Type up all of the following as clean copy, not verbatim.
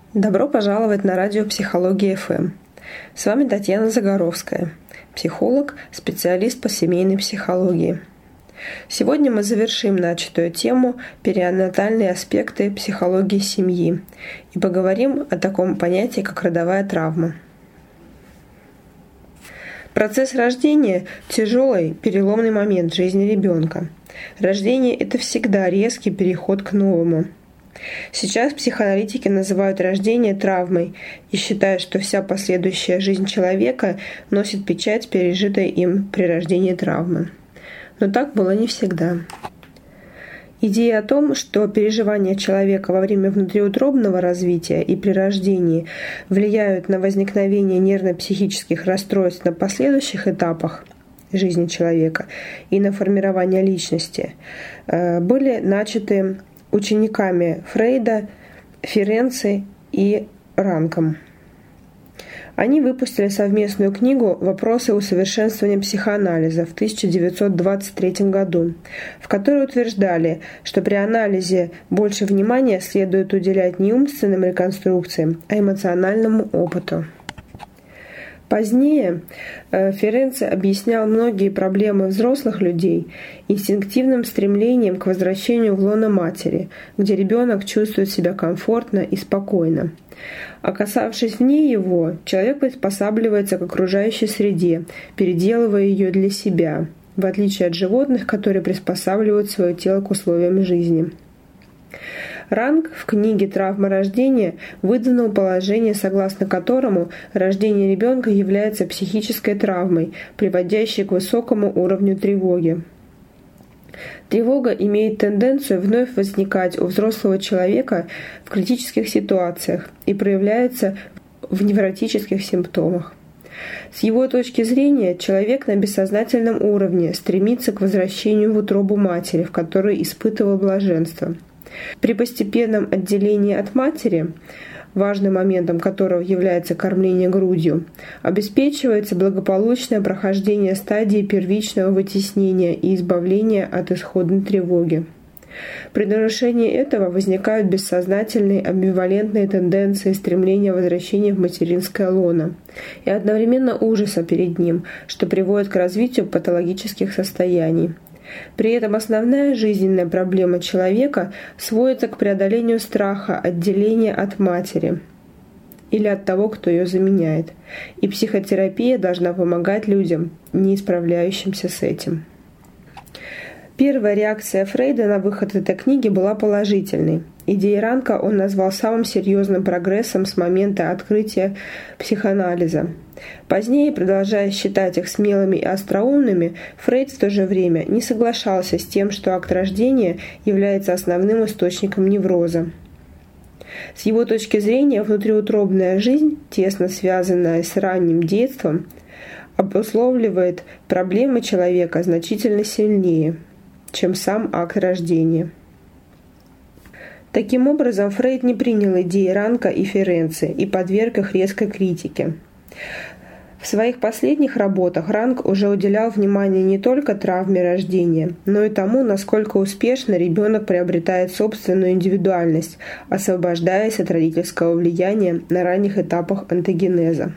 Добро пожаловать на радио «Психология ФМ». С вами Татьяна Загоровская, психолог, специалист по семейной психологии. Сегодня мы завершим начатую тему «Перинатальные аспекты психологии семьи» и поговорим о таком понятии, как родовая травма. Процесс рождения – тяжелый, переломный момент в жизни ребенка. Рождение – это всегда резкий переход к новому. Сейчас психоаналитики называют рождение травмой и считают, что вся последующая жизнь человека носит печать, пережитой им при рождении травмы. Но так было не всегда. Идея о том, что переживания человека во время внутриутробного развития и при рождении влияют на возникновение нервно-психических расстройств на последующих этапах жизни человека и на формирование личности, были начаты учениками Фрейда, Ференци и Ранком. Они выпустили совместную книгу «Вопросы усовершенствования психоанализа» в 1923 году, в которой утверждали, что при анализе больше внимания следует уделять не умственным реконструкциям, а эмоциональному опыту. Позднее Ференци объяснял многие проблемы взрослых людей инстинктивным стремлением к возвращению в лоно матери, где ребенок чувствует себя комфортно и спокойно. Оказавшись вне его, человек приспосабливается к окружающей среде, переделывая ее для себя, в отличие от животных, которые приспосабливают свое тело к условиям жизни. Ранг в книге «Травма рождения» выдвинул положение, согласно которому рождение ребенка является психической травмой, приводящей к высокому уровню тревоги. Тревога имеет тенденцию вновь возникать у взрослого человека в критических ситуациях и проявляется в невротических симптомах. С его точки зрения, человек на бессознательном уровне стремится к возвращению в утробу матери, в которой испытывал блаженство. При постепенном отделении от матери, важным моментом которого является кормление грудью, обеспечивается благополучное прохождение стадии первичного вытеснения и избавления от исходной тревоги. При нарушении этого возникают бессознательные амбивалентные тенденции стремления возвращения в материнское лоно и одновременно ужаса перед ним, что приводит к развитию патологических состояний. При этом основная жизненная проблема человека сводится к преодолению страха отделения от матери или от того, кто ее заменяет, и психотерапия должна помогать людям, не справляющимся с этим. Первая реакция Фрейда на выход этой книги была положительной. Идеи Ранка он назвал самым серьезным прогрессом с момента открытия психоанализа. Позднее, продолжая считать их смелыми и остроумными, Фрейд в то же время не соглашался с тем, что акт рождения является основным источником невроза. С его точки зрения, внутриутробная жизнь, тесно связанная с ранним детством, обусловливает проблемы человека значительно сильнее, чем сам акт рождения. Таким образом, Фрейд не принял идеи Ранка и Ференци и подверг их резкой критике. В своих последних работах Ранк уже уделял внимание не только травме рождения, но и тому, насколько успешно ребенок приобретает собственную индивидуальность, освобождаясь от родительского влияния на ранних этапах онтогенеза.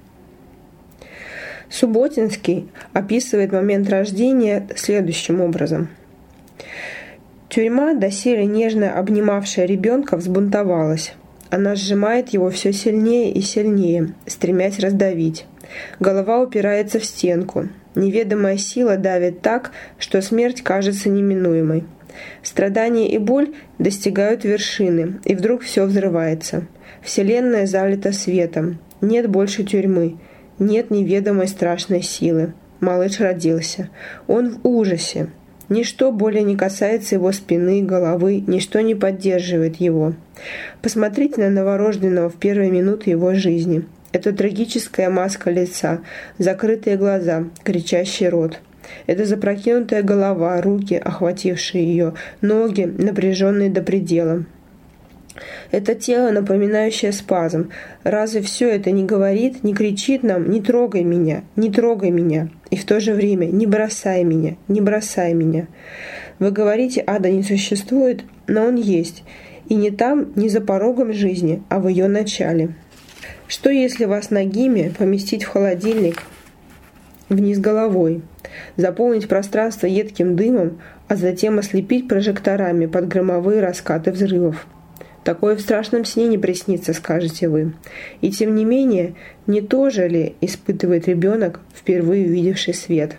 Субботинский описывает момент рождения следующим образом. Тюрьма, доселе нежно обнимавшая ребенка, взбунтовалась. Она сжимает его все сильнее и сильнее, стремясь раздавить. Голова упирается в стенку. Неведомая сила давит так, что смерть кажется неминуемой. Страдания и боль достигают вершины, и вдруг все взрывается. Вселенная залита светом. Нет больше тюрьмы. Нет неведомой страшной силы. Малыш родился. Он в ужасе. Ничто более не касается его спины, головы, ничто не поддерживает его. Посмотрите на новорожденного в первые минуты его жизни. Это трагическая маска лица, закрытые глаза, кричащий рот. Это запрокинутая голова, руки, охватившие ее, ноги, напряженные до предела. Это тело, напоминающее спазм. Разве все это не говорит, не кричит нам «не трогай меня, не трогай меня», и в то же время «не бросай меня, не бросай меня»? Вы говорите, ада не существует, но он есть, И не там, не за порогом жизни, а в ее начале. Что если вас нагими поместить в холодильник вниз головой, заполнить пространство едким дымом, а затем ослепить прожекторами под громовые раскаты взрывов? Такое в страшном сне не приснится, скажете вы. И тем не менее, не то же ли испытывает ребенок, впервые увидевший свет?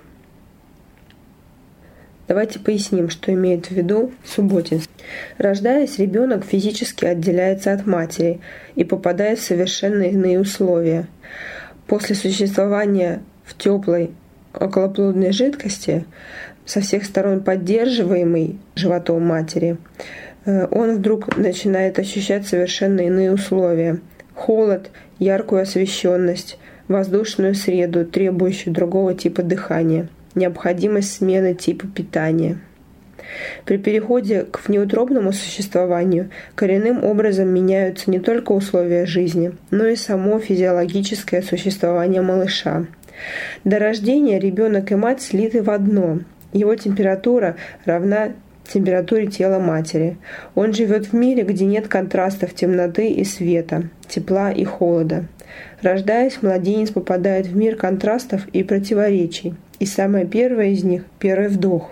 Давайте поясним, что имеет в виду Субботин. Рождаясь, ребенок физически отделяется от матери и попадает в совершенно иные условия. После существования в теплой околоплодной жидкости, со всех сторон поддерживаемой животом матери, он вдруг начинает ощущать совершенно иные условия. Холод, яркую освещенность, воздушную среду, требующую другого типа дыхания, необходимость смены типа питания. При переходе к внеутробному существованию коренным образом меняются не только условия жизни, но и само физиологическое существование малыша. До рождения ребенок и мать слиты в одно. Его температура равна температуре тела матери. Он живет в мире, где нет контрастов темноты и света, тепла и холода. Рождаясь, младенец попадает в мир контрастов и противоречий. И самое первое из них – первый вдох.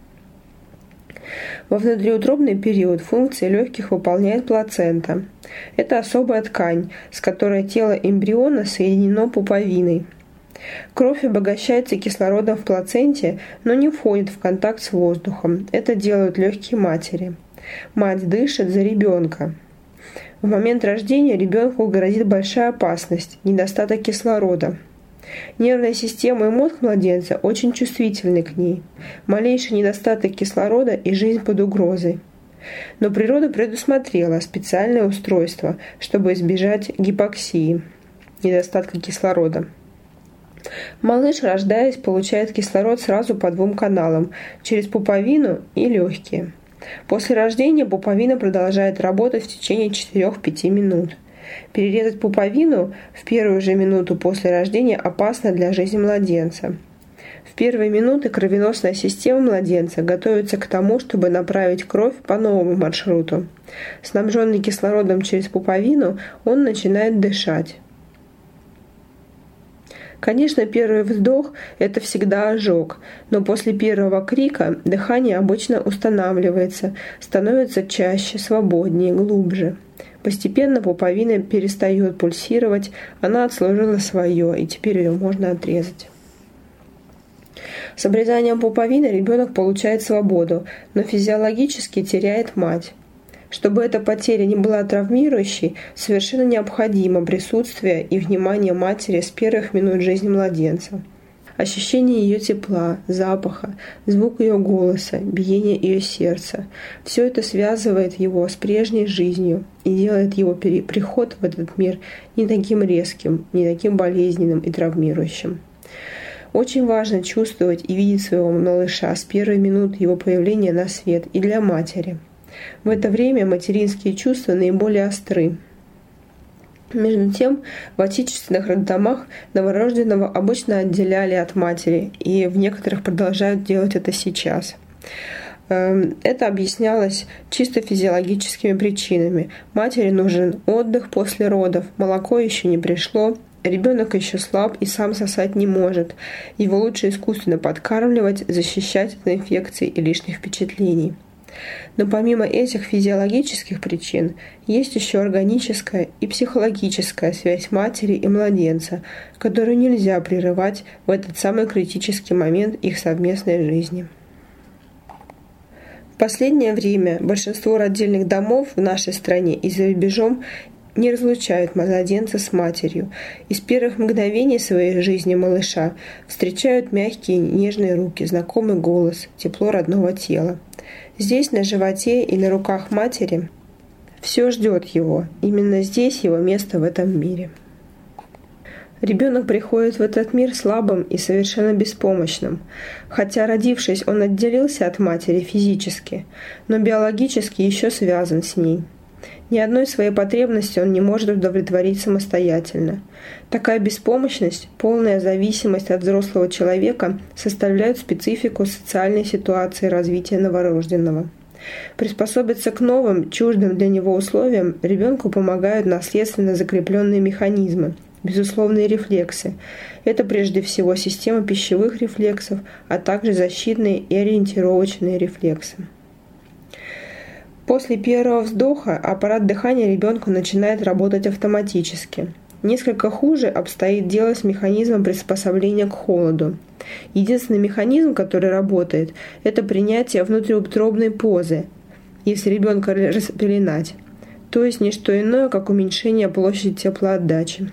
Во внутриутробный период функции легких выполняет плацента. Это особая ткань, с которой тело эмбриона соединено пуповиной. Кровь обогащается кислородом в плаценте, но не входит в контакт с воздухом. Это делают легкие матери. Мать дышит за ребенка. В момент рождения ребенку грозит большая опасность – недостаток кислорода. Нервная система и мозг младенца очень чувствительны к ней. Малейший недостаток кислорода и жизнь под угрозой. Но природа предусмотрела специальное устройство, чтобы избежать гипоксии – недостатка кислорода. Малыш, рождаясь, получает кислород сразу по двум каналам – через пуповину и легкие. После рождения пуповина продолжает работать в течение 4-5 минут. Перерезать пуповину в первую же минуту после рождения опасно для жизни младенца. В первые минуты кровеносная система младенца готовится к тому, чтобы направить кровь по новому маршруту. Снабженный кислородом через пуповину, он начинает дышать. Конечно, первый вдох – это всегда ожог, но после первого крика дыхание обычно устанавливается, становится чаще, свободнее, глубже. Постепенно пуповина перестает пульсировать, она отслужила свое, и теперь ее можно отрезать. С обрезанием пуповины ребенок получает свободу, но физиологически теряет мать. Чтобы эта потеря не была травмирующей, совершенно необходимо присутствие и внимание матери с первых минут жизни младенца. Ощущение ее тепла, запаха, звук ее голоса, биение ее сердца – все это связывает его с прежней жизнью и делает его приход в этот мир не таким резким, не таким болезненным и травмирующим. Очень важно чувствовать и видеть своего малыша с первой минуты его появления на свет и для матери. В это время материнские чувства наиболее остры. Между тем, в отечественных роддомах новорожденного обычно отделяли от матери, и в некоторых продолжают делать это сейчас. Это объяснялось чисто физиологическими причинами. Матери нужен отдых после родов, молоко еще не пришло, ребенок еще слаб и сам сосать не может. Его лучше искусственно подкармливать, защищать от инфекций и лишних впечатлений. Но помимо этих физиологических причин, есть еще органическая и психологическая связь матери и младенца, которую нельзя прерывать в этот самый критический момент их совместной жизни. В последнее время большинство родильных домов в нашей стране и за рубежом не разлучают младенца с матерью, и с первых мгновений своей жизни малыша встречают мягкие нежные руки, знакомый голос, тепло родного тела. Здесь, на животе и на руках матери, все ждет его. Именно здесь его место в этом мире. Ребенок приходит в этот мир слабым и совершенно беспомощным. Хотя, родившись, он отделился от матери физически, но биологически еще связан с ней. Ни одной своей потребности он не может удовлетворить самостоятельно. Такая беспомощность, полная зависимость от взрослого человека составляют специфику социальной ситуации развития новорожденного. Приспособиться к новым, чуждым для него условиям ребенку помогают наследственно закрепленные механизмы, безусловные рефлексы. Это прежде всего система пищевых рефлексов, а также защитные и ориентировочные рефлексы. После первого вздоха аппарат дыхания ребенка начинает работать автоматически. Несколько хуже обстоит дело с механизмом приспособления к холоду. Единственный механизм, который работает, это принятие внутриутробной позы, если ребенка распеленать, то есть не что иное, как уменьшение площади теплоотдачи.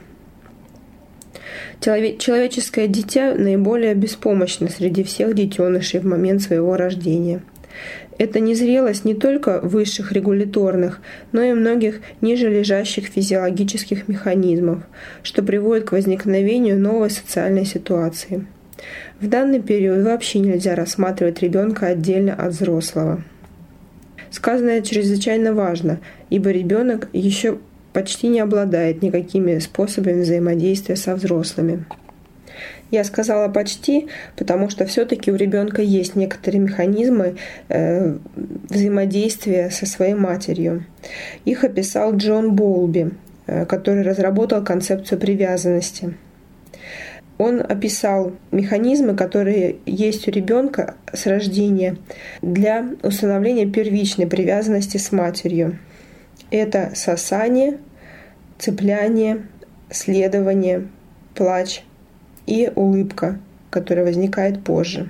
Человеческое дитя наиболее беспомощно среди всех детенышей в момент своего рождения. Это незрелость не только высших регуляторных, но и многих ниже лежащих физиологических механизмов, что приводит к возникновению новой социальной ситуации. В данный период вообще нельзя рассматривать ребенка отдельно от взрослого. Сказанное чрезвычайно важно, ибо ребенок еще почти не обладает никакими способами взаимодействия со взрослыми. Я сказала «почти», потому что все-таки у ребенка есть некоторые механизмы взаимодействия со своей матерью. Их описал Джон Болби, который разработал концепцию привязанности. Он описал механизмы, которые есть у ребенка с рождения для установления первичной привязанности с матерью. Это сосание, цепляние, следование, плач и улыбка, которая возникает позже.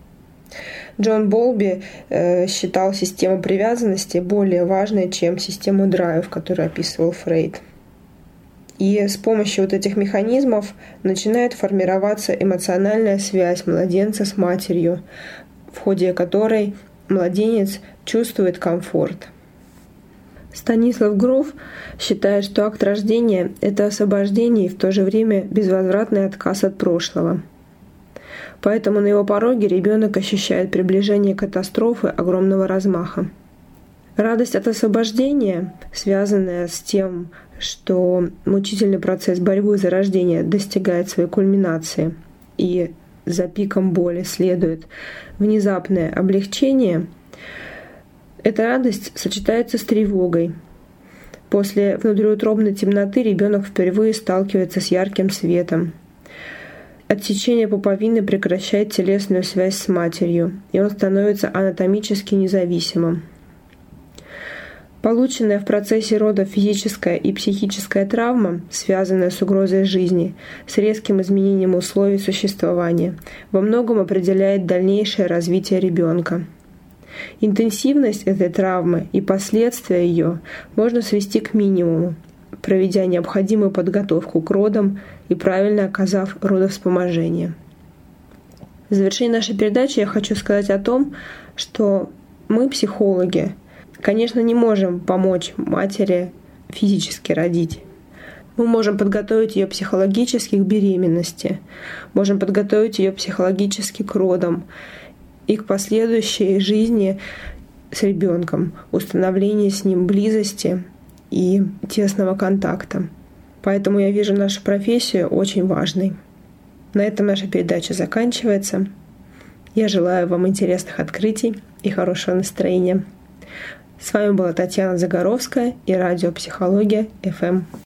Джон Болби считал систему привязанности более важной, чем систему драйв, которую описывал Фрейд. И с помощью вот этих механизмов начинает формироваться эмоциональная связь младенца с матерью, в ходе которой младенец чувствует комфорт. Станислав Гроф считает, что акт рождения – это освобождение и в то же время безвозвратный отказ от прошлого. Поэтому на его пороге ребенок ощущает приближение катастрофы огромного размаха. Радость от освобождения, связанная с тем, что мучительный процесс борьбы за рождение достигает своей кульминации, и за пиком боли следует внезапное облегчение, эта радость сочетается с тревогой. После внутриутробной темноты ребенок впервые сталкивается с ярким светом. Отсечение пуповины прекращает телесную связь с матерью, и он становится анатомически независимым. Полученная в процессе рода физическая и психическая травма, связанная с угрозой жизни, с резким изменением условий существования, во многом определяет дальнейшее развитие ребенка. Интенсивность этой травмы и последствия ее можно свести к минимуму, проведя необходимую подготовку к родам и правильно оказав родовспоможение. В завершении нашей передачи я хочу сказать о том, что мы, психологи, конечно, не можем помочь матери физически родить. Мы можем подготовить ее психологически к беременности, можем подготовить ее психологически к родам и к последующей жизни с ребенком, установлению с ним близости и тесного контакта. Поэтому я вижу нашу профессию очень важной. На этом наша передача заканчивается. Я желаю вам интересных открытий и хорошего настроения. С вами была Татьяна Загоровская и радио «Психология ФМ».